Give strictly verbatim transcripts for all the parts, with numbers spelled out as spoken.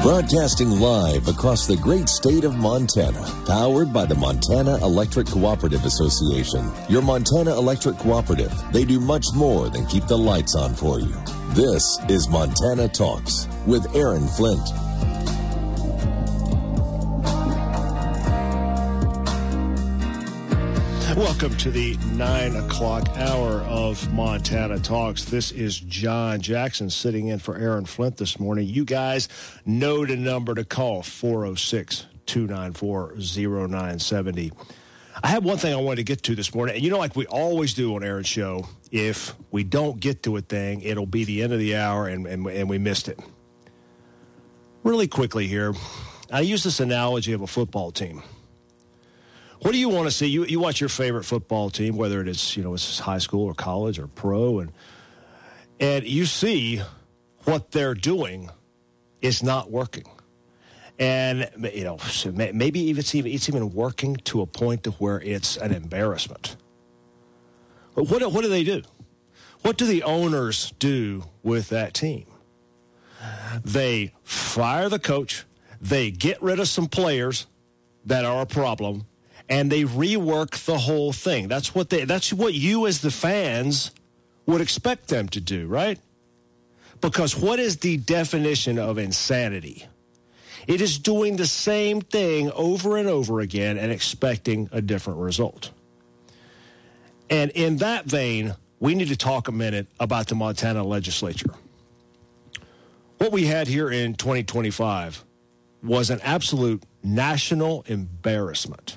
Broadcasting live across the great state of Montana, powered by the Montana Electric Cooperative Association. Your Montana Electric Cooperative, they do much more than keep the lights on for you. This is Montana Talks with Aaron Flint. Welcome to the nine o'clock hour of Montana Talks. This is John Jackson sitting in for Aaron Flint this morning. You guys know the number to call, four oh six, two nine four, oh nine seven oh. I have one thing I wanted to get to this morning. And you know, like we always do on Aaron's show, if we don't get to a thing, it'll be the end of the hour and, and, and we missed it. Really quickly here, I use this analogy of a football team. What do you want to see? You you watch your favorite football team, whether it is, you know, it's high school or college or pro, and and you see what they're doing is not working. And, you know, maybe it's even, it's even working to a point to where it's an embarrassment. But what, what do they do? What do the owners do with that team? They fire the coach. They get rid of some players that are a problem. And they rework the whole thing. That's what they. That's what you as the fans would expect them to do, right? Because what is the definition of insanity? It is doing the same thing over and over again and expecting a different result. And in that vein, we need to talk a minute about the Montana legislature. What we had here in twenty twenty-five was an absolute national embarrassment,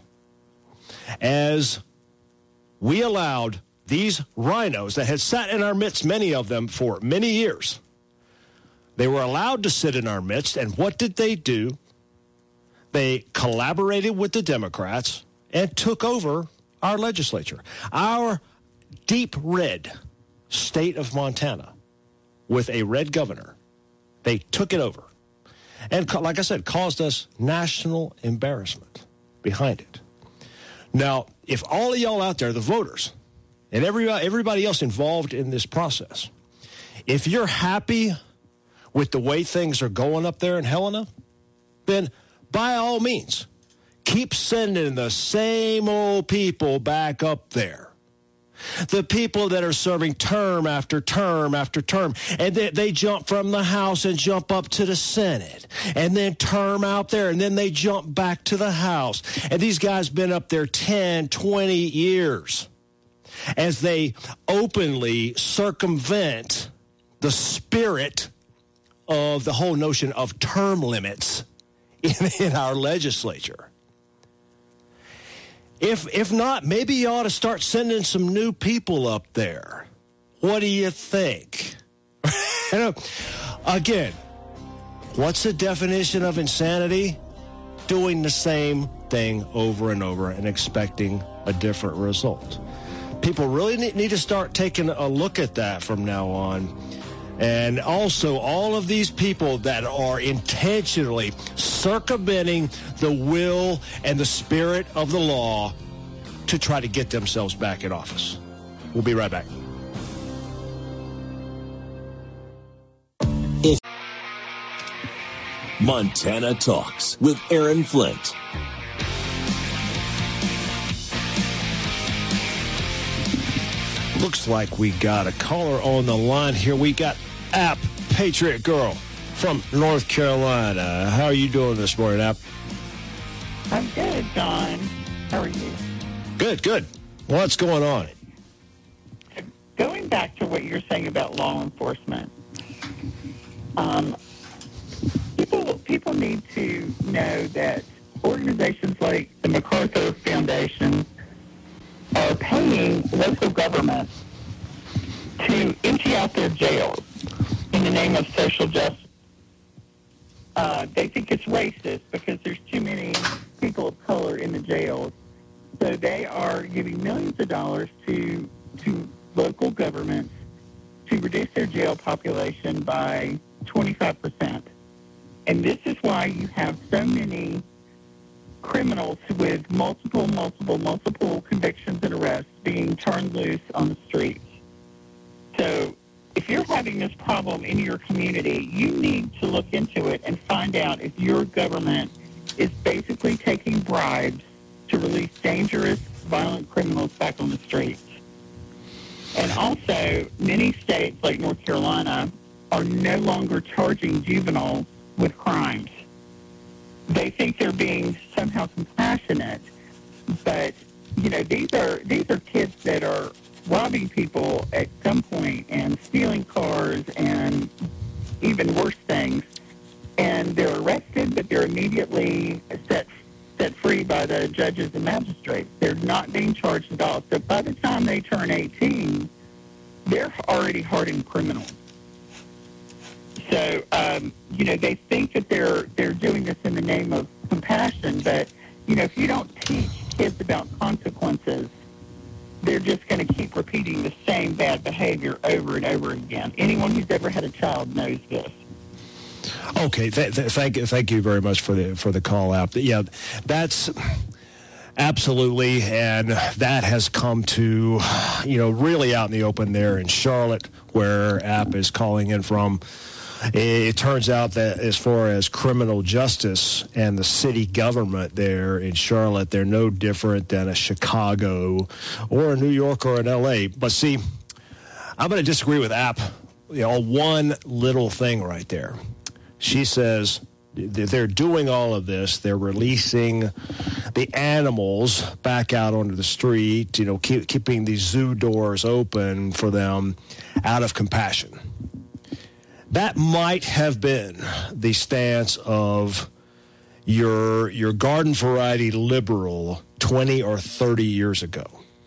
as we allowed these rhinos that had sat in our midst, many of them, for many years. They were allowed to sit in our midst, and what did they do? They collaborated with the Democrats and took over our legislature. Our deep red state of Montana with a red governor, they took it over. And like I said, caused us national embarrassment behind it. Now, if all of y'all out there, the voters, and everybody, everybody else involved in this process, if you're happy with the way things are going up there in Helena, then by all means, keep sending the same old people back up there. The people that are serving term after term after term, and they, they jump from the House and jump up to the Senate, and then term out there, and then they jump back to the House. And these guys been up there ten, twenty years as they openly circumvent the spirit of the whole notion of term limits in, in our legislature. If if not, maybe you ought to start sending some new people up there. What do you think? Again, what's the definition of insanity? Doing the same thing over and over and expecting a different result. People really need to start taking a look at that from now on. And also, all of these people that are intentionally circumventing the will and the spirit of the law to try to get themselves back in office. We'll be right back. If Montana Talks with Aaron Flint. Looks like we got a caller on the line here. We got App Patriot Girl from North Carolina. How are you doing this morning, App? I'm good, John. How are you? Good, good. What's going on? Going back to what you're saying about law enforcement, um, people people need to know that organizations like the MacArthur Foundation are paying local governments to empty out their jails in the name of social justice. Uh, they think it's racist because there's too many people of color in the jails. So they are giving millions of dollars to to local governments to reduce their jail population by twenty-five percent. And this is why you have so many criminals with multiple, multiple, multiple convictions and arrests being turned loose on the streets. So if you're having this problem in your community, you need to look into it and find out if your government is basically taking bribes to release dangerous, violent criminals back on the streets. And also, many states like North Carolina are no longer charging juveniles with crimes. They think they're being somehow compassionate, but you know these are these are kids that are robbing people at gunpoint and stealing cars and even worse things, and they're arrested, but they're immediately set set free by the judges and magistrates. They're not being charged at all. So by the time they turn eighteen, they're already hardened criminals. So, um, you know, they think that they're they're doing this in the name of compassion, but, you know, if you don't teach kids about consequences, they're just going to keep repeating the same bad behavior over and over again. Anyone who's ever had a child knows this. Okay, th- th- thank thank you very much for the for the call out. Yeah, that's absolutely, and that has come to, you know, really out in the open there in Charlotte, where App is calling in from. It turns out that as far as criminal justice and the city government there in Charlotte, they're no different than a Chicago or a New York or an L A. But see, I'm going to disagree with App, you know, one little thing right there. She says they're doing all of this. They're releasing the animals back out onto the street, you know, keep, keeping these zoo doors open for them out of compassion. That might have been the stance of your your garden variety liberal twenty or thirty years ago.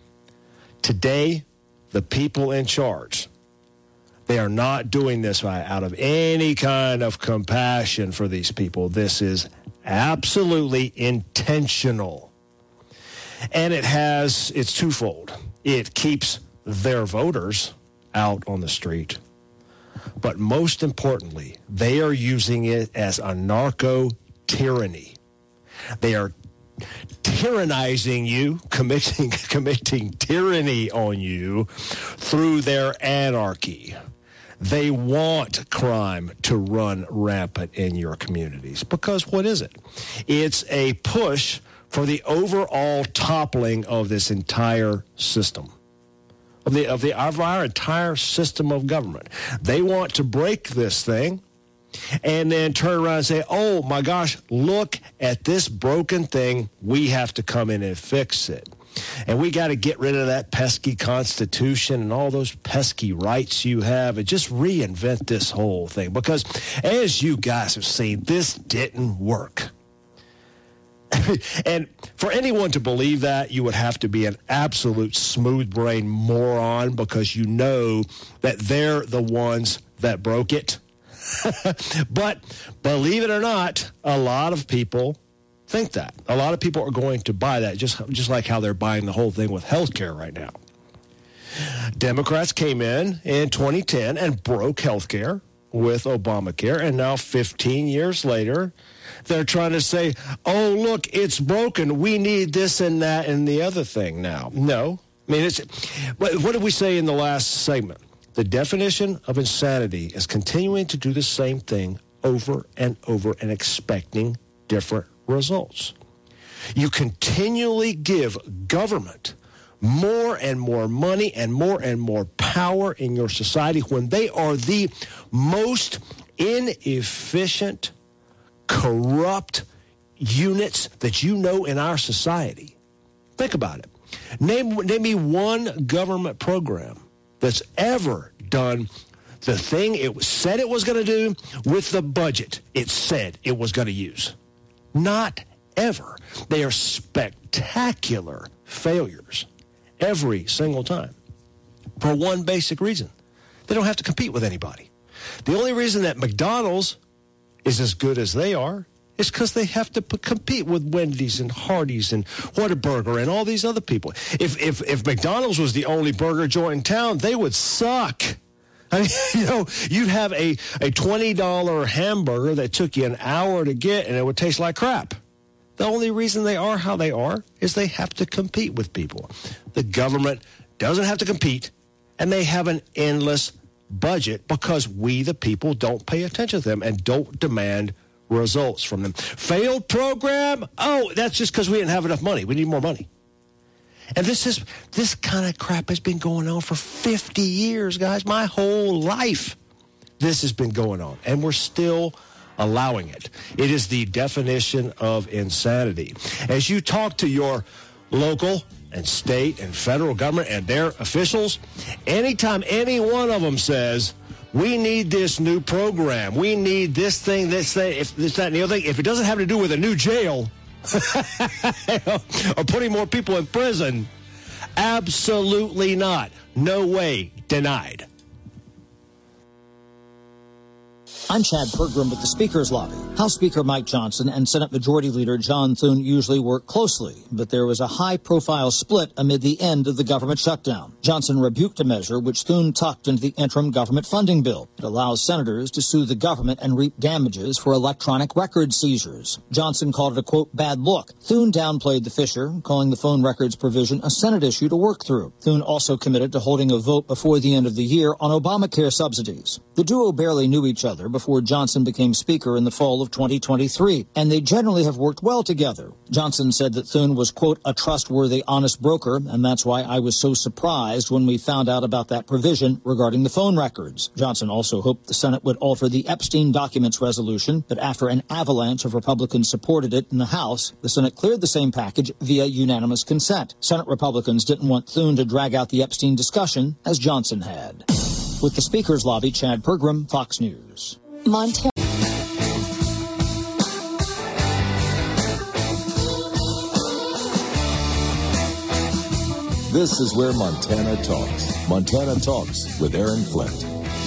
Today, the people in charge, they are not doing this out of any kind of compassion for these people. This is absolutely intentional. And it has, it's twofold. It keeps their voters out on the street. But most importantly, they are using it as a narco-tyranny. They are tyrannizing you, committing committing tyranny on you through their anarchy. They want crime to run rampant in your communities. Because what is it? It's a push for the overall toppling of this entire system. Of the of the of our entire system of government. They want to break this thing and then turn around and say, oh my gosh, look at this broken thing. We have to come in and fix it. And we got to get rid of that pesky Constitution and all those pesky rights you have and just reinvent this whole thing. Because as you guys have seen, this didn't work. And for anyone to believe that, you would have to be an absolute smooth-brained moron because you know that they're the ones that broke it. But believe it or not, a lot of people think that. A lot of people are going to buy that, just, just like how they're buying the whole thing with health care right now. Democrats came in in twenty ten and broke health care with Obamacare, and now fifteen years later, they're trying to say, oh, look, it's broken. We need this and that and the other thing now. No. I mean, it's what did we say in the last segment? The definition of insanity is continuing to do the same thing over and over and expecting different results. You continually give government more and more money and more and more power in your society when they are the most inefficient, corrupt units that you know in our society. Think about it. Name, name me one government program that's ever done the thing it said it was going to do with the budget it said it was going to use. Not ever. They are spectacular failures every single time for one basic reason. They don't have to compete with anybody. The only reason that McDonald's is as good as they are is because they have to p- compete with Wendy's and Hardee's and Whataburger and all these other people. If, if if McDonald's was the only burger joint in town, they would suck. I mean, you know, you'd have a, a twenty dollars hamburger that took you an hour to get, and it would taste like crap. The only reason they are how they are is they have to compete with people. The government doesn't have to compete, and they have an endless budget because we, the people, don't pay attention to them and don't demand results from them. Failed program? Oh, that's just because we didn't have enough money. We need more money. And this is this kind of crap has been going on for fifty years, guys. My whole life, this has been going on, and we're still allowing it. It is the definition of insanity. As you talk to your local and state and federal government and their officials, anytime any one of them says, we need this new program, we need this thing, this thing, if this, that, and the other thing, if it doesn't have to do with a new jail or putting more people in prison, absolutely not. No way. Denied. I'm Chad Pergram with the Speaker's Lobby. House Speaker Mike Johnson and Senate Majority Leader John Thune usually work closely, but there was a high-profile split amid the end of the government shutdown. Johnson rebuked a measure which Thune tucked into the interim government funding bill. It allows senators to sue the government and reap damages for electronic record seizures. Johnson called it a, quote, bad look. Thune downplayed the fissure, calling the phone records provision a Senate issue to work through. Thune also committed to holding a vote before the end of the year on Obamacare subsidies. The duo barely knew each other before Johnson became Speaker in the fall of twenty twenty-three, and they generally have worked well together. Johnson said that Thune was, quote, a trustworthy, honest broker, and that's why I was so surprised when we found out about that provision regarding the phone records. Johnson also hoped the Senate would alter the Epstein documents resolution, but after an avalanche of Republicans supported it in the House, the Senate cleared the same package via unanimous consent. Senate Republicans didn't want Thune to drag out the Epstein discussion, as Johnson had. With the Speaker's Lobby, Chad Pergram, Fox News. Montana. This is where Montana talks. Montana Talks with Aaron Flint.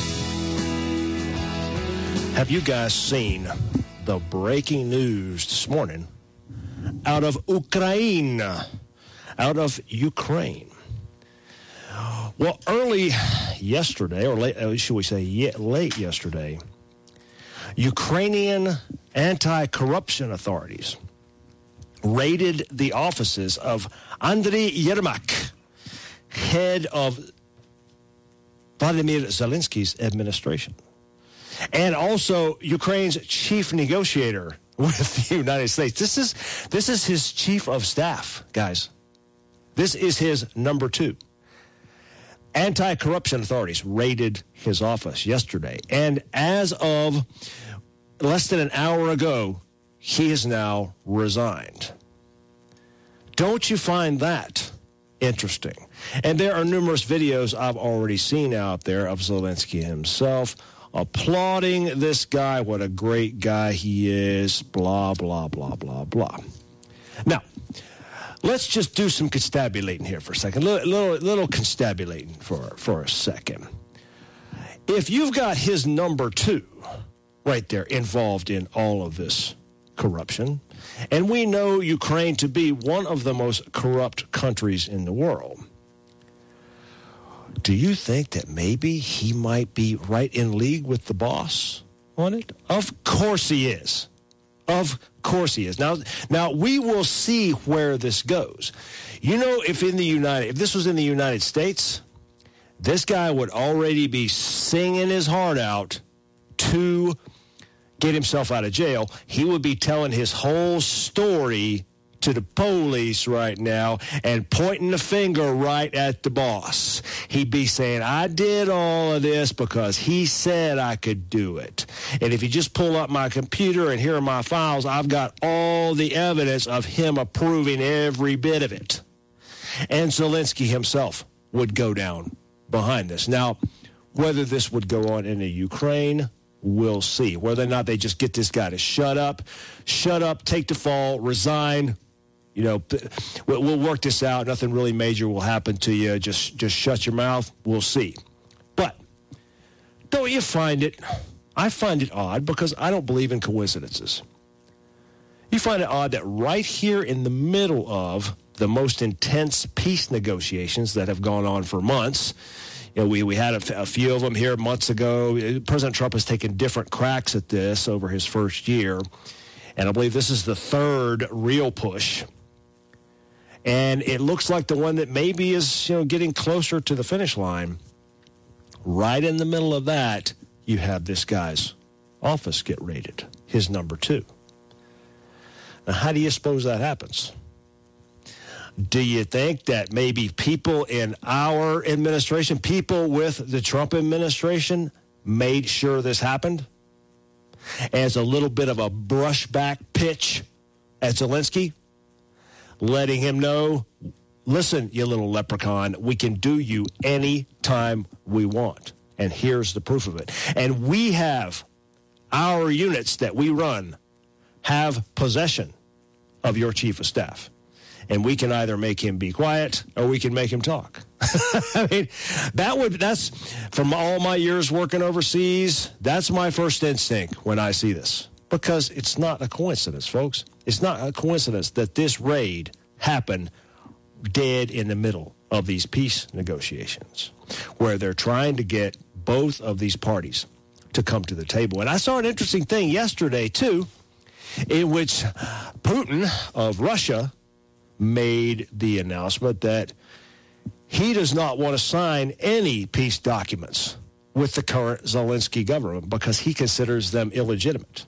Have you guys seen the breaking news this morning out of Ukraine? Out of Ukraine. Well, early yesterday, or late, should we say late yesterday, Ukrainian anti-corruption authorities raided the offices of Andriy Yermak, head of Vladimir Zelensky's administration, and also Ukraine's chief negotiator with the United States. This is this is his chief of staff, guys. This is his number two. Anti-corruption authorities raided his office yesterday, and as of less than an hour ago, he has now resigned. Don't you find that interesting? And there are numerous videos I've already seen out there of Zelensky himself applauding this guy, what a great guy he is, blah, blah, blah, blah, blah. Now, let's just do some constabulating here for a second, little, little, little constabulating for, for a second. If you've got his number two right there involved in all of this corruption, and we know Ukraine to be one of the most corrupt countries in the world, do you think that maybe he might be right in league with the boss on it? Of course he is. Of course he is. Now, now we will see where this goes. You know, if in the United, if this was in the United States, this guy would already be singing his heart out to get himself out of jail. He would be telling his whole story to the police right now and pointing the finger right at the boss. He'd be saying, I did all of this because he said I could do it. And if you just pull up my computer and here are my files, I've got all the evidence of him approving every bit of it. And Zelensky himself would go down behind this. Now, whether this would go on in the Ukraine, we'll see. Whether or not they just get this guy to shut up, shut up, take the fall, resign. You know, we'll work this out. Nothing really major will happen to you. Just, just shut your mouth. We'll see. But don't you find it, I find it odd because I don't believe in coincidences. You find it odd that right here in the middle of the most intense peace negotiations that have gone on for months, you know, we, we had a, a few of them here months ago. President Trump has taken different cracks at this over his first year. And I believe this is the third real push. And it looks like the one that maybe is, you know, getting closer to the finish line. right in the middle of that, you have this guy's office get raided, his number two. Now, how do you suppose that happens? Do you think that maybe people in our administration, people with the Trump administration, made sure this happened as a little bit of a brushback pitch at Zelensky, letting him know, listen, you little leprechaun, we can do you any time we want. And here's the proof of it. And we have our units that we run have possession of your chief of staff. And we can either make him be quiet or we can make him talk. I mean, that would, that's, from all my years working overseas, that's my first instinct when I see this. Because it's not a coincidence, folks. It's not a coincidence that this raid happened dead in the middle of these peace negotiations, where they're trying to get both of these parties to come to the table. And I saw an interesting thing yesterday, too, in which Putin of Russia made the announcement that he does not want to sign any peace documents with the current Zelensky government because he considers them illegitimate.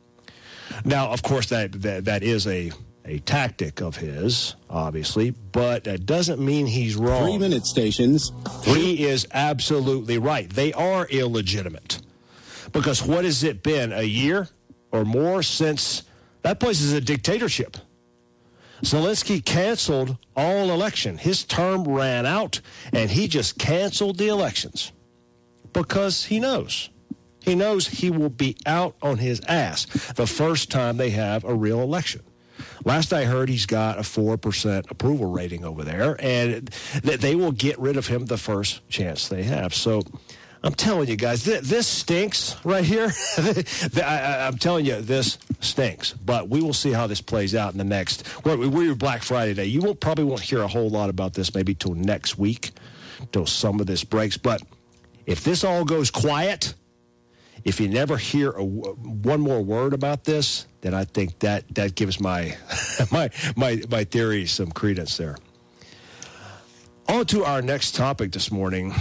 Now, of course, that that, that is a, a tactic of his, obviously, but that doesn't mean he's wrong. Three-minute stations. He is absolutely right. They are illegitimate. Because what has it been, a year or more since that place is a dictatorship? Zelensky canceled all election. His term ran out, and he just canceled the elections because he knows. He knows he will be out on his ass the first time they have a real election. Last I heard, he's got a four percent approval rating over there, and that they will get rid of him the first chance they have. So I'm telling you guys, th- this stinks right here. I, I'm telling you, this stinks. But we will see how this plays out in the next. We're, we're Black Friday Day. You won't probably won't hear a whole lot about this maybe till next week, till some of this breaks. But if this all goes quiet, if you never hear a, one more word about this, then I think that that gives my my my my theory some credence there. On to our next topic this morning.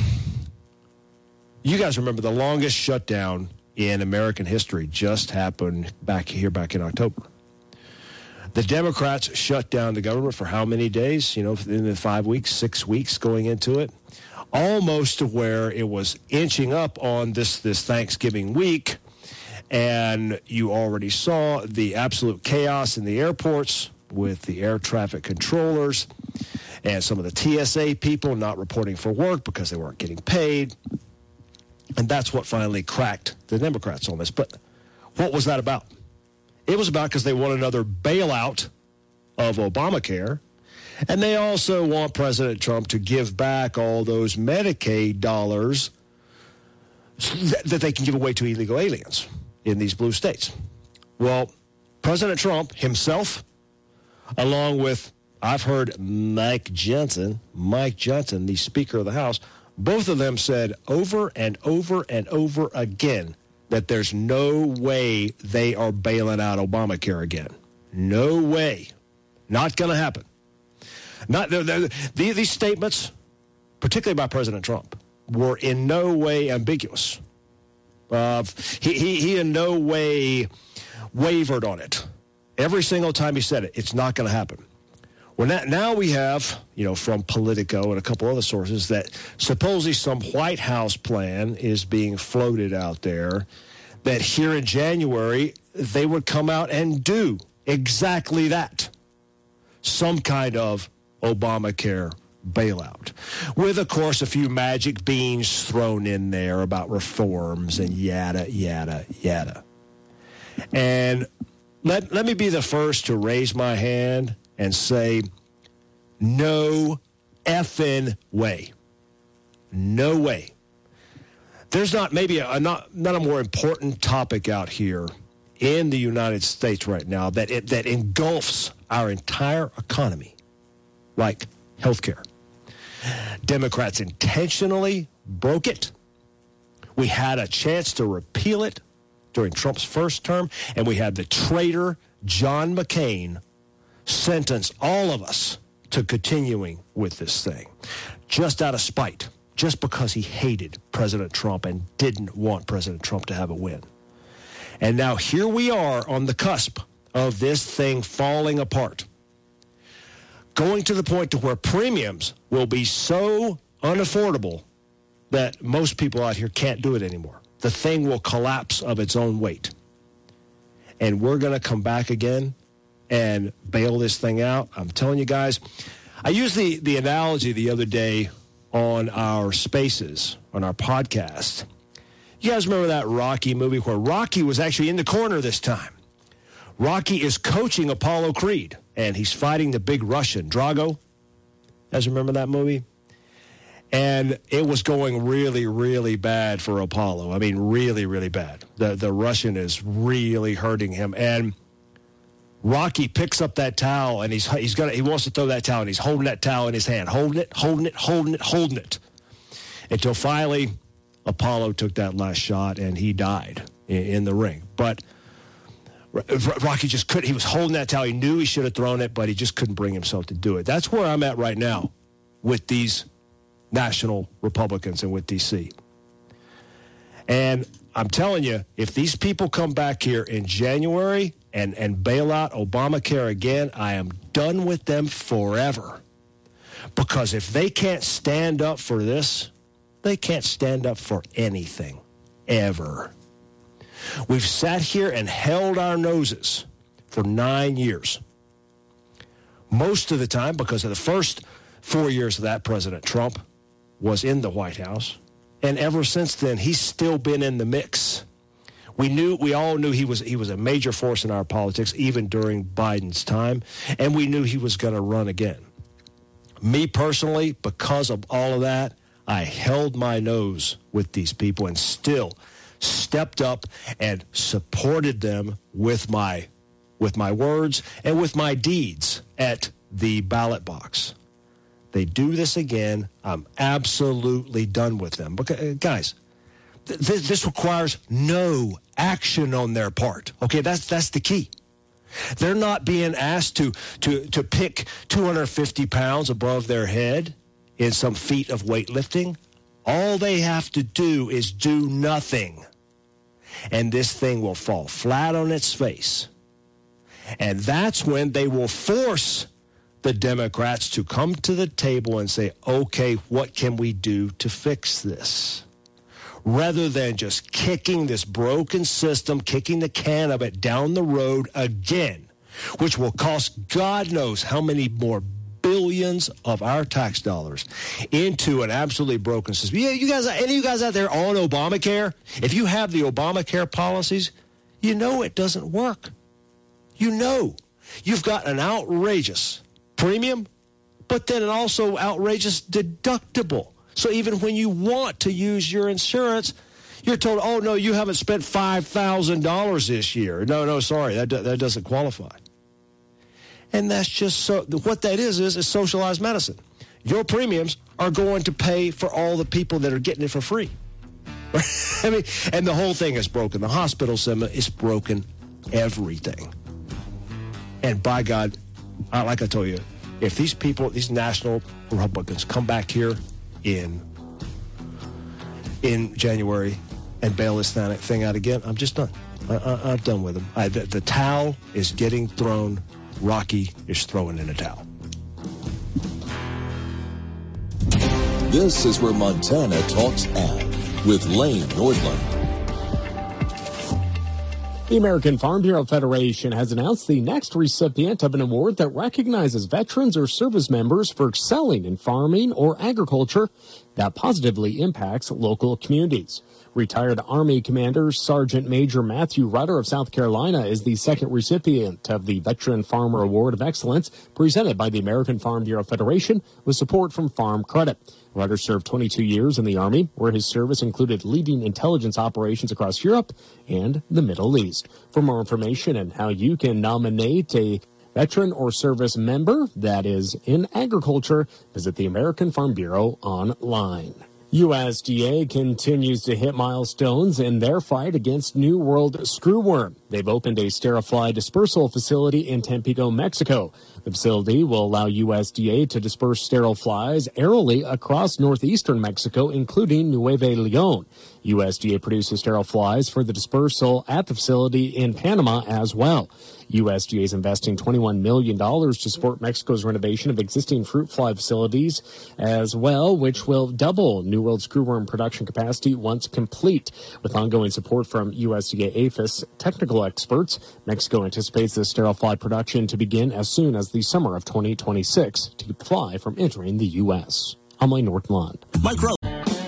You guys remember the longest shutdown in American history just happened back here back in October. The Democrats shut down the government for how many days? You know, in the five weeks, six weeks going into it. Almost to where it was inching up on this, this Thanksgiving week. And you already saw the absolute chaos in the airports with the air traffic controllers and some of the T S A people not reporting for work because they weren't getting paid. And that's what finally cracked the Democrats on this. But what was that about? It was about because they want another bailout of Obamacare. And they also want President Trump to give back all those Medicaid dollars that, that they can give away to illegal aliens in these blue states. Well, President Trump himself, along with, I've heard Mike Johnson, Mike Johnson, the Speaker of the House, both of them said over and over and over again that there's no way they are bailing out Obamacare again. No way. Not going to happen. Not they're, they're, these statements, particularly by President Trump, were in no way ambiguous. Uh, he, he, he in no way wavered on it. Every single time he said it, it's not going to happen. Well, now, now we have, you know, from Politico and a couple other sources that supposedly some White House plan is being floated out there that here in January they would come out and do exactly that. Some kind of Obamacare bailout. With, of course, a few magic beans thrown in there about reforms and yada, yada, yada. And let, let me be the first to raise my hand and say, no effing way. No way. There's not maybe a, a not, not a more important topic out here in the United States right now that it, that engulfs our entire economy, like healthcare. Democrats intentionally broke it. We had a chance to repeal it during Trump's first term, and we had the traitor John McCain sentence all of us to continuing with this thing, just out of spite. just because he hated President Trump and didn't want President Trump to have a win. And now here we are on the cusp of this thing falling apart, going to the point to where premiums will be so unaffordable that most people out here can't do it anymore. The thing will collapse of its own weight. And we're going to come back again and bail this thing out. I'm telling you guys, I used the, the analogy the other day on our Spaces, on our podcast. You guys remember that Rocky movie where Rocky was actually in the corner this time? Rocky is coaching Apollo Creed, and he's fighting the big Russian, Drago. You guys remember that movie? And it was going really, really bad for Apollo. I mean, really, really bad. The, the Russian is really hurting him. And Rocky picks up that towel, and he's he's gonna he wants to throw that towel, and he's holding that towel in his hand, holding it, holding it, holding it, holding it, until finally Apollo took that last shot, and he died in, in the ring. But Rocky just couldn't. He was holding that towel. He knew he should have thrown it, but he just couldn't bring himself to do it. That's where I'm at right now with these national Republicans and with D C. And I'm telling you, if these people come back here in January and, and bail out Obamacare again, I am done with them forever. Because if they can't stand up for this, they can't stand up for anything, ever. We've sat here and held our noses for nine years. Most of the time, because of the first four years of that, President Trump was in the White House. And ever since then, he's still been in the mix. We knew, we all knew he was he was a major force in our politics, even during Biden's time. And we knew he was going to run again. Me personally, because of all of that, I held my nose with these people and still stepped up and supported them with my with my words and with my deeds at the ballot box. They do this again, I'm absolutely done with them. Because, guys, th- this requires no action on their part. Okay, that's that's the key. They're not being asked to to to pick two hundred fifty pounds above their head in some feat of weightlifting. All they have to do is do nothing. And this thing will fall flat on its face. And that's when they will force the Democrats to come to the table and say, okay, what can we do to fix this? Rather than just kicking this broken system, kicking the can of it down the road again, which will cost God knows how many more billions of our tax dollars into an absolutely broken system. Yeah, you guys, any of you guys out there on Obamacare, if you have the Obamacare policies, you know it doesn't work. You know. You've got an outrageous premium, but then an also outrageous deductible. So even when you want to use your insurance, you're told, oh, no, you haven't spent five thousand dollars this year. No, no, sorry, that, that doesn't qualify. And that's just so, what that is, is, is socialized medicine. Your premiums are going to pay for all the people that are getting it for free. I mean, and the whole thing is broken. The hospital system is broken, everything. And by God, uh, like I told you, if these people, these national Republicans come back here in in January and bail this thing out again, I'm just done. I, I, I'm done with them. I, the, the towel is getting thrown. Rocky is throwing in a towel. This is where Montana Talks Ag with Lane Nordlund. The American Farm Bureau Federation has announced the next recipient of an award that recognizes veterans or service members for excelling in farming or agriculture that positively impacts local communities. Retired Army Commander Sergeant Major Matthew Rutter of South Carolina is the second recipient of the Veteran Farmer Award of Excellence presented by the American Farm Bureau Federation with support from Farm Credit. Rutter served twenty-two years in the Army, where his service included leading intelligence operations across Europe and the Middle East. For more information on how you can nominate a veteran or service member that is in agriculture, visit the American Farm Bureau online. U S D A continues to hit milestones in their fight against New World screwworm. They've opened a sterile fly dispersal facility in Tampico, Mexico. The facility will allow U S D A to disperse sterile flies aerially across northeastern Mexico, including Nuevo Leon. U S D A produces sterile flies for the dispersal at the facility in Panama as well. U S D A is investing twenty-one million dollars to support Mexico's renovation of existing fruit fly facilities as well, which will double New World screwworm production capacity once complete. With ongoing support from U S D A APHIS technical experts, Mexico anticipates the sterile fly production to begin as soon as the summer of twenty twenty-six to keep the fly from entering the U S. I'm Lane Northland. Mike Rowe.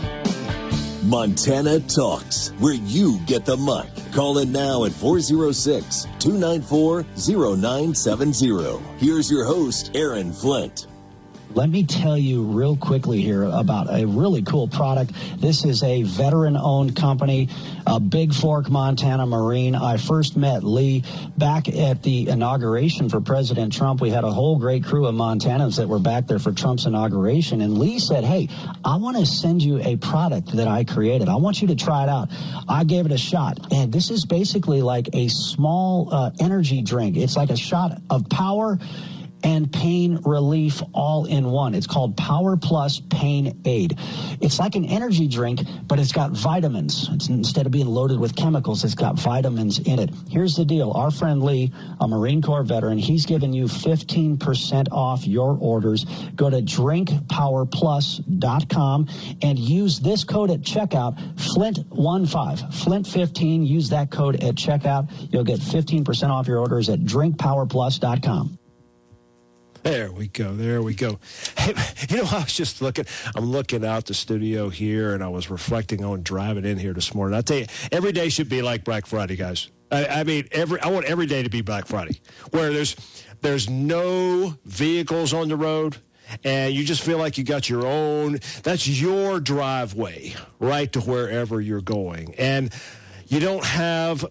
Montana Talks, where you get the mic. Call in now at four oh six, two nine four, oh nine seven oh. Here's your host, Aaron Flint. Let me tell you real quickly here about a really cool product. This is a veteran-owned company, uh, Big Fork, Montana Marine. I first met Lee back at the inauguration for President Trump. We had a whole great crew of Montanans that were back there for Trump's inauguration. And Lee said, hey, I want to send you a product that I created. I want you to try it out. I gave it a shot. And this is basically like a small uh, energy drink. It's like a shot of power and pain relief all in one. It's called Power Plus Pain Aid. It's like an energy drink, but it's got vitamins. It's, instead of being loaded with chemicals, it's got vitamins in it. Here's the deal. Our friend Lee, a Marine Corps veteran, he's giving you fifteen percent off your orders. Go to drink power plus dot com and use this code at checkout, Flint fifteen, Flint fifteen. Use that code at checkout. You'll get fifteen percent off your orders at drink power plus dot com. There we go. There we go. Hey, you know, I was just looking. I'm looking out the studio here, and I was reflecting on driving in here this morning. I tell you, every day should be like Black Friday, guys. I, I mean, every I want every day to be Black Friday, where there's there's no vehicles on the road, and you just feel like you got your own. That's your driveway right to wherever you're going, and you don't have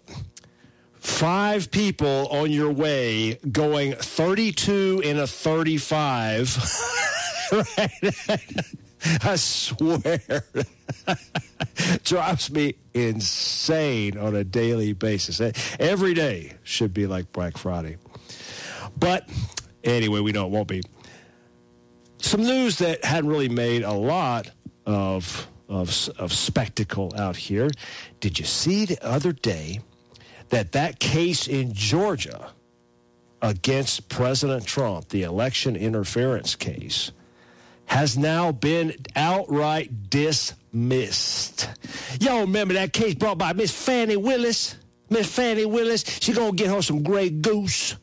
five people on your way going thirty-two in a thirty-five. Right? I swear. Drives me insane on a daily basis. Every day should be like Black Friday. But anyway, we know it won't be. Some news that hadn't really made a lot of, of, of spectacle out here. Did you see the other day that that case in Georgia against President Trump, the election interference case, has now been outright dismissed? Y'all remember that case brought by Miss Fannie Willis? Miss Fannie Willis, she gonna get her some Grey Goose.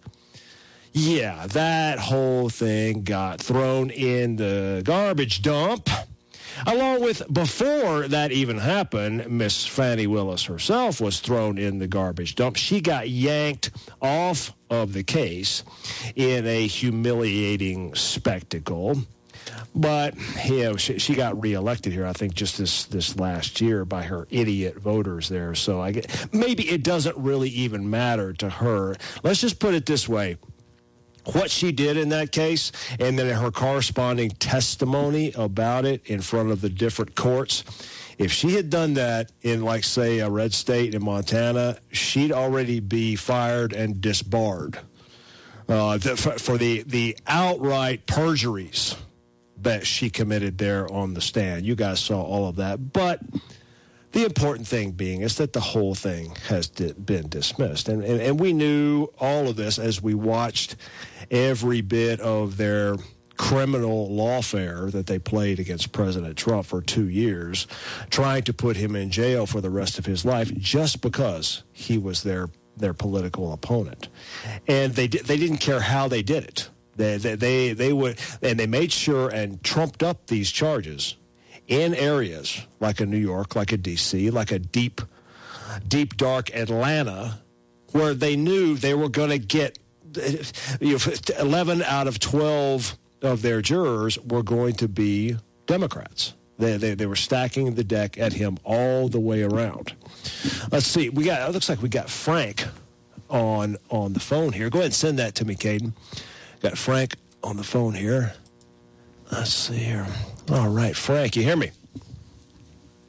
Yeah, that whole thing got thrown in the garbage dump. Along with, before that even happened, Miss Fannie Willis herself was thrown in the garbage dump. She got yanked off of the case in a humiliating spectacle. But, you know, she, she got reelected here, I think, just this, this last year by her idiot voters there. So I get, maybe it doesn't really even matter to her. Let's just put it this way. What she did in that case, and then her corresponding testimony about it in front of the different courts, if she had done that in, like, say, a red state in Montana, she'd already be fired and disbarred uh, the, for, for the, the outright perjuries that she committed there on the stand. You guys saw all of that. But the important thing being is that the whole thing has di- been dismissed. And, and and we knew all of this as we watched every bit of their criminal lawfare that they played against President Trump for two years, trying to put him in jail for the rest of his life just because he was their their political opponent. And they they didn't care how they did it. They they they, they would, and they made sure and trumped up these charges in areas like a New York, like a D C, like a deep, deep, dark Atlanta, where they knew they were going to get, you know, eleven out of twelve of their jurors were going to be Democrats. They, they they were stacking the deck at him all the way around. Let's see. We got. It looks like we got Frank on on the phone here. Go ahead and send that to me, Caden. Got Frank on the phone here. Let's see here. All right, Frank, you hear me?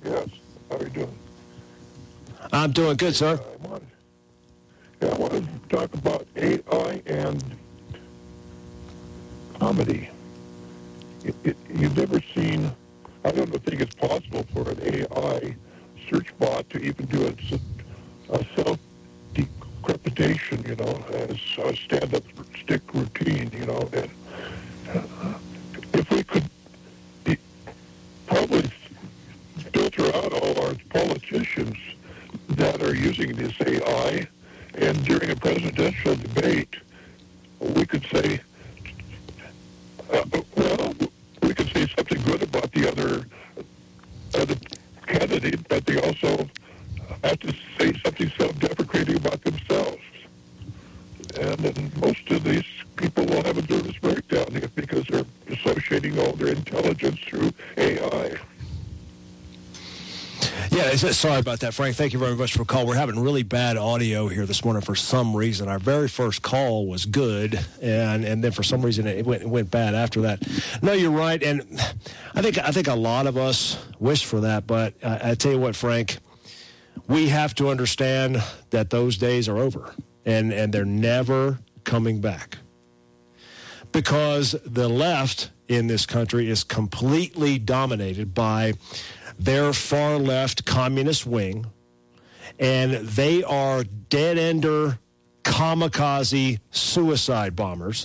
Yes. How are you doing? I'm doing good, sir. I wanted, yeah, I wanted to talk about A I and comedy. It, it, you've never seen, I don't think it's possible for an A I search bot to even do a, a self-decryptation, you know, as a stand-up stick routine, you know. And uh, if we could be, probably filter out all our politicians that are using this A I, and during a presidential debate, we could say, uh, well, we could say something good about the other, other candidate, but they also have to say something self-deprecating about themselves. And then most of these people will have a nervous breakdown because they're associating all their intelligence through A I. Yeah, sorry about that, Frank. Thank you very much for the call. We're having really bad audio here this morning for some reason. Our very first call was good, and, and then for some reason it went, it went bad after that. No, you're right, and I think I think a lot of us wish for that, but I, I tell you what, Frank, we have to understand that those days are over, and, and they're never coming back. Because the left in this country is completely dominated by their far-left communist wing, and they are dead-ender, kamikaze suicide bombers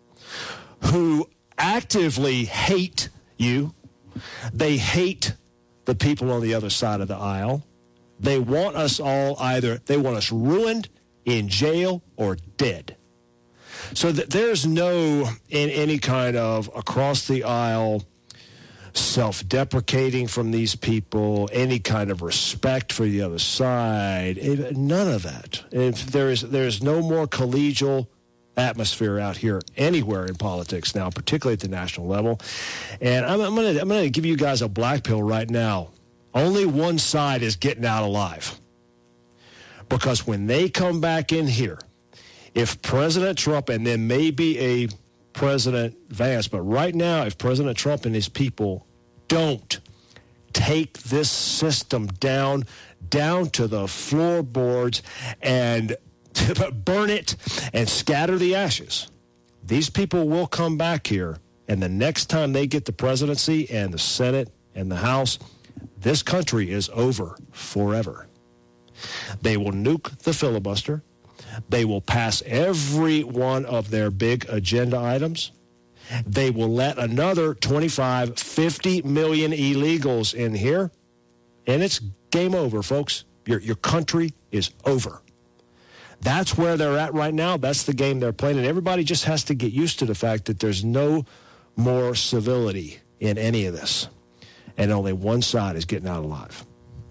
who actively hate you. They hate the people on the other side of the aisle. They want us all either, they want us ruined, in jail, or dead. So that there's no, in any kind of across-the-aisle self-deprecating from these people, any kind of respect for the other side, none of that. If there is there's no more collegial atmosphere out here anywhere in politics now, particularly at the national level. And I'm, I'm going to I'm going to give you guys a black pill right now. Only one side is getting out alive. Because when they come back in here, if President Trump, and then maybe a President Vance, but right now, if President Trump and his people don't take this system down, down to the floorboards and burn it and scatter the ashes, these people will come back here, and the next time they get the presidency and the Senate and the House, this country is over forever. They will nuke the filibuster. They will pass every one of their big agenda items. They will let another twenty-five, fifty million illegals in here, and it's game over, folks. Your, your country is over. That's where they're at right now. That's the game they're playing, and everybody just has to get used to the fact that there's no more civility in any of this, and only one side is getting out alive.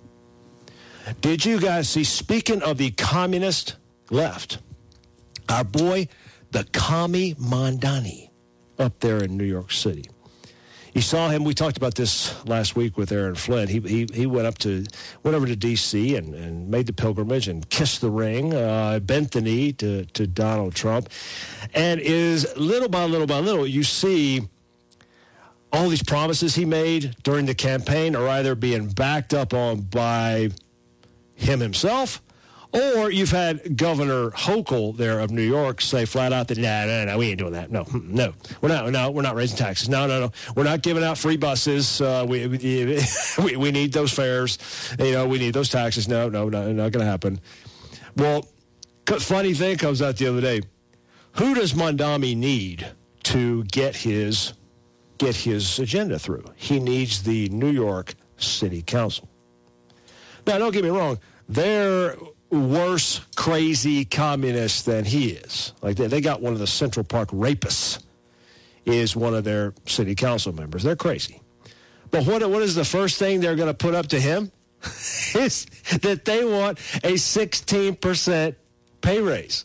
Did you guys see, speaking of the communist left, our boy, the Commie Mondani, up there in New York City. You saw him. We talked about this last week with Aaron Flynn. He he, he went up to went over to D C and, and made the pilgrimage and kissed the ring, uh, bent the knee to to Donald Trump, and is little by little by little you see all these promises he made during the campaign are either being backed up on by him himself, or you've had Governor Hochul there of New York say flat out that, no, no, no, we ain't doing that. No, no, we're not, no, we're not raising taxes. No, no, no, we're not giving out free buses. Uh, we, we we need those fares. You know, we need those taxes. No, no, no, not going to happen. Well, funny thing comes out the other day. Who does Mondani need to get his get his agenda through? He needs the New York City Council. Now, don't get me wrong. They're worse, crazy communists than he is. Like they, they got one of the Central Park rapists is one of their city council members. They're crazy. But what what is the first thing they're going to put up to him? Is that they want a sixteen percent pay raise.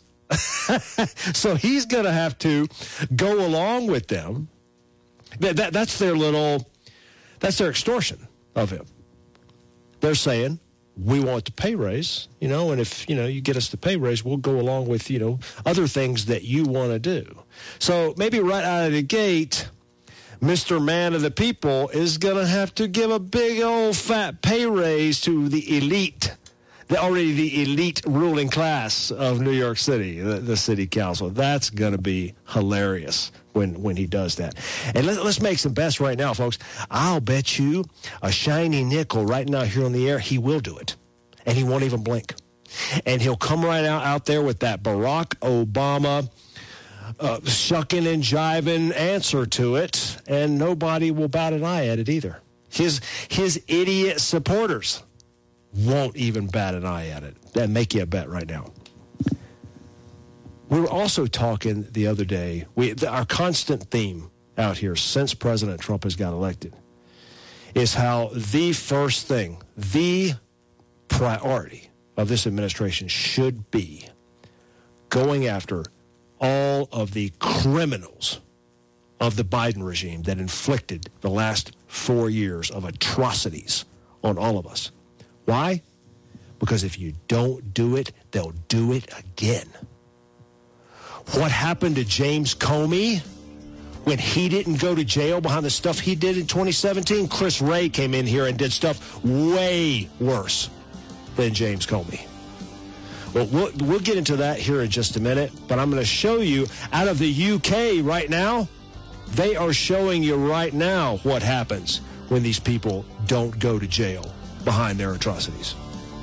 So he's going to have to go along with them. That, that, that's their little, that's their extortion of him. They're saying, we want the pay raise, you know, and if, you know, you get us the pay raise, we'll go along with, you know, other things that you want to do. So maybe right out of the gate, Mister Man of the People is going to have to give a big old fat pay raise to the elite, the, already the elite ruling class of New York City, the, the city council. That's going to be hilarious when, when he does that. And let, let's make some bets right now, folks. I'll bet you a shiny nickel right now here on the air, he will do it. And he won't even blink. And he'll come right out, out there with that Barack Obama Uh, shucking and jiving answer to it, and nobody will bat an eye at it either. His his idiot supporters won't even bat an eye at it. That make you a bet right now. We were also talking the other day, we the, our constant theme out here since President Trump has got elected is how the first thing, the priority of this administration should be going after all of the criminals of the Biden regime that inflicted the last four years of atrocities on all of us. Why? Because if you don't do it, they'll do it again. What happened to James Comey when he didn't go to jail behind the stuff he did in twenty seventeen? Chris Wray came in here and did stuff way worse than James Comey. Well, well, we'll get into that here in just a minute, but I'm going to show you out of the U K right now, they are showing you right now what happens when these people don't go to jail behind their atrocities.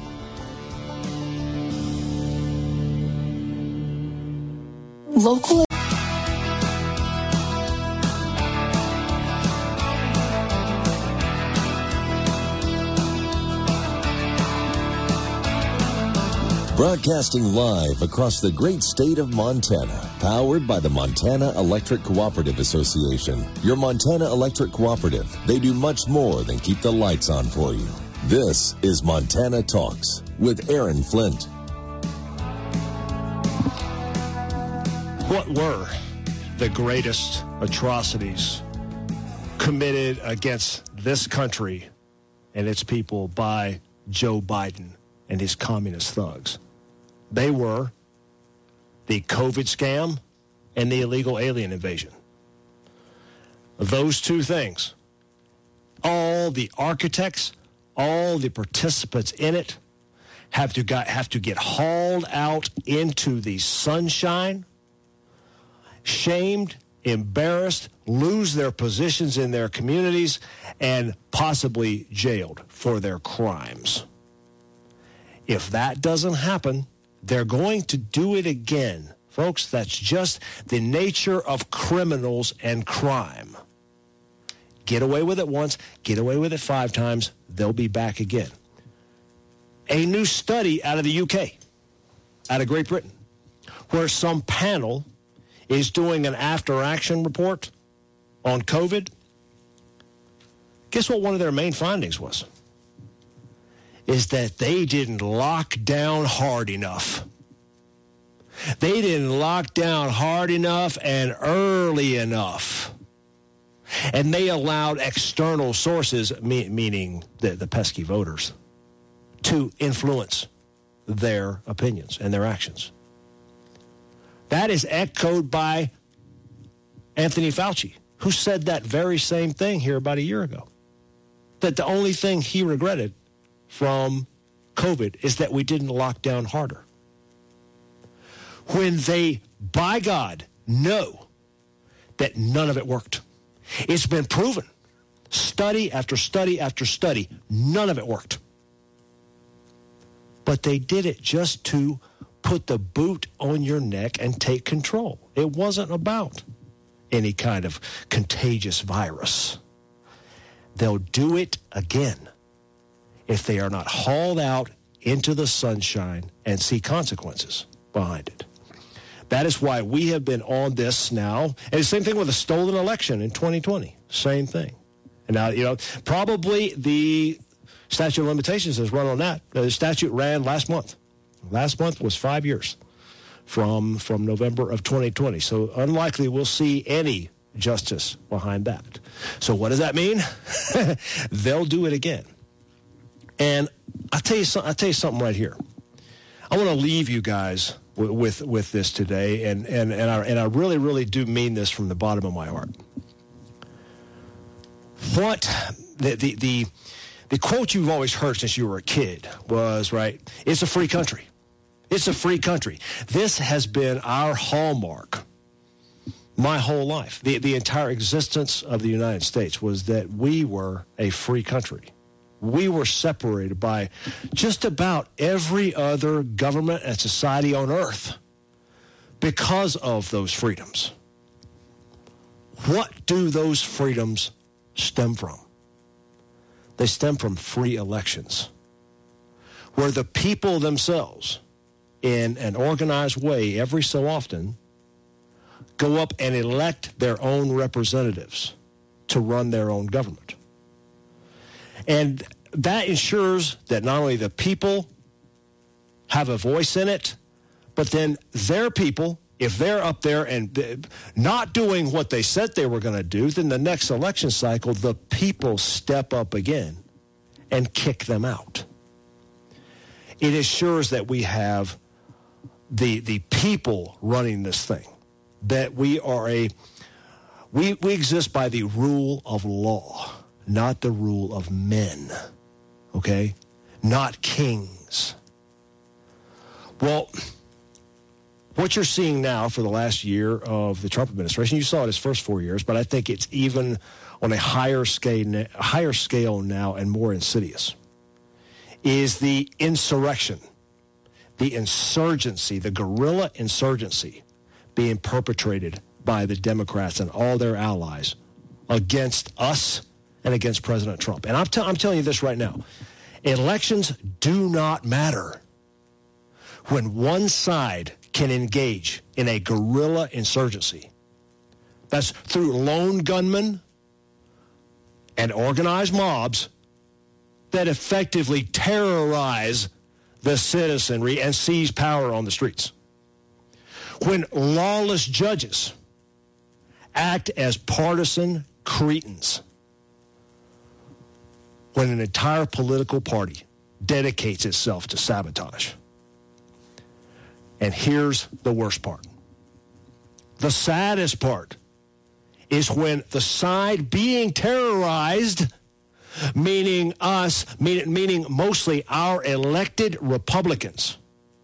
Local. Broadcasting live across the great state of Montana, powered by the Montana Electric Cooperative Association. Your Montana Electric Cooperative, they do much more than keep the lights on for you. This is Montana Talks with Aaron Flint. What were the greatest atrocities committed against this country and its people by Joe Biden and his communist thugs? They were the COVID scam and the illegal alien invasion. Those two things, all the architects, all the participants in it have to got, have to get hauled out into the sunshine, shamed, embarrassed, lose their positions in their communities, and possibly jailed for their crimes. If that doesn't happen, they're going to do it again. Folks, that's just the nature of criminals and crime. Get away with it once, get away with it five times, they'll be back again. A new study out of the U K, out of Great Britain, where some panel is doing an after-action report on COVID. Guess what one of their main findings was? Is that they didn't lock down hard enough. They didn't lock down hard enough and early enough. And they allowed external sources, me- meaning the, the pesky voters, to influence their opinions and their actions. That is echoed by Anthony Fauci, who said that very same thing here about a year ago. That the only thing he regretted from COVID is that we didn't lock down harder. When they, by God, know that none of it worked. It's been proven. Study after study after study, none of it worked. But they did it just to put the boot on your neck and take control. It wasn't about any kind of contagious virus. They'll do it again if they are not hauled out into the sunshine and see consequences behind it. That is why we have been on this now. And the same thing with a stolen election in twenty twenty. Same thing. And now, you know, probably the statute of limitations has run on that. The statute ran last month. Last month was five years from, from November of twenty twenty. So unlikely we'll see any justice behind that. So what does that mean? They'll do it again. And I'll tell you, I'll tell you something right here. I want to leave you guys with with, with this today, and, and, and, I, and I really, really do mean this from the bottom of my heart. what the, the, the, the quote you've always heard since you were a kid was, right, it's a free country. It's a free country. This has been our hallmark my whole life. The, the entire existence of the United States was that we were a free country. We were separated by just about every other government and society on earth because of those freedoms. What do those freedoms stem from? They stem from free elections, where the people themselves, in an organized way every so often, go up and elect their own representatives to run their own government. And that ensures that not only the people have a voice in it, but then their people, if they're up there and not doing what they said they were going to do, then the next election cycle, the people step up again and kick them out. It assures that we have the the people running this thing, that we are a, we, we exist by the rule of law, not the rule of men, okay? Not kings. Well, what you're seeing now for the last year of the Trump administration, you saw it his first four years, but I think it's even on a higher scale, higher scale now and more insidious, is the insurrection, the insurgency, the guerrilla insurgency being perpetrated by the Democrats and all their allies against us and against President Trump. And I'm, t- I'm telling you this right now. Elections do not matter when one side can engage in a guerrilla insurgency. That's through lone gunmen and organized mobs that effectively terrorize the citizenry and seize power on the streets. When lawless judges act as partisan cretins, when an entire political party dedicates itself to sabotage. And here's the worst part. The saddest part is when the side being terrorized, meaning us, meaning, meaning mostly our elected Republicans,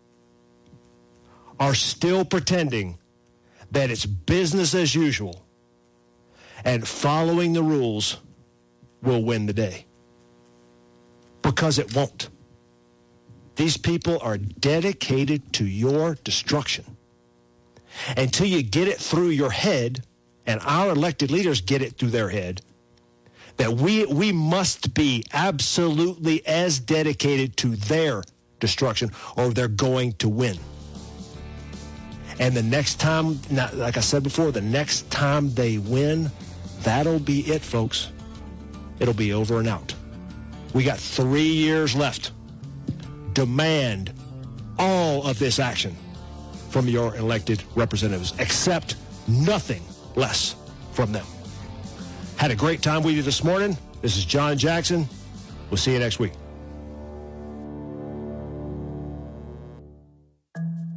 are still pretending that it's business as usual and following the rules will win the day. Because it won't. These people are dedicated to your destruction. Until you get it through your head, and our elected leaders get it through their head, that we we must be absolutely as dedicated to their destruction, or they're going to win. And the next time, like I said before, the next time they win, that'll be it, folks. It'll be over and out. We got three years left. Demand all of this action from your elected representatives. Accept nothing less from them. Had a great time with you this morning. This is John Jackson. We'll see you next week.